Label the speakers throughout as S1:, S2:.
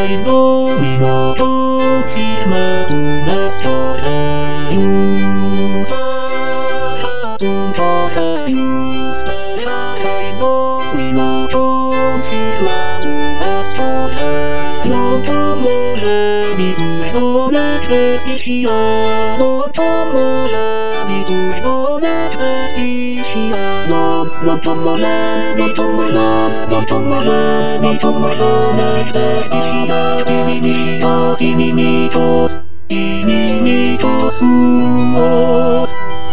S1: いのみのとひまうなちょらゆさらうんちょらゆさらいのみのとひまうなちょらよともらみうえのなかししやのともらみうえのなかししやののともらのともらのともらのともらなかししや君にと君にと君にとすお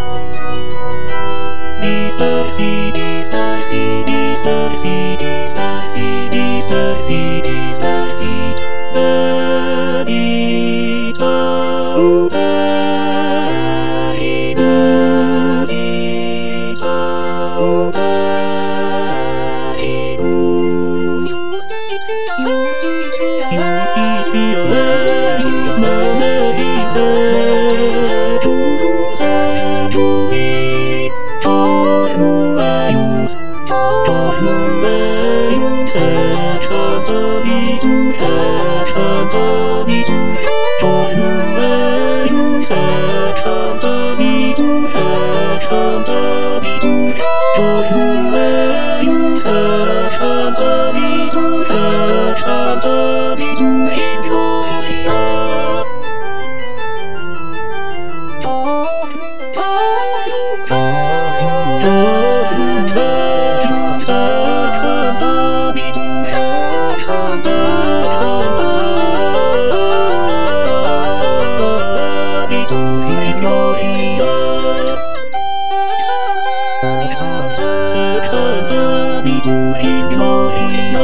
S1: ディスターシーディスターシーディスターシーディスターシーディスターシーディスターシーダディバウバイルジバウバイルユーシアマナビザトゥザトゥミトルアユストルアユスサバビドサバビドトルアユスサバビドサバビドトルアユスサバビドサバビドヒロリアサバビドヒロリア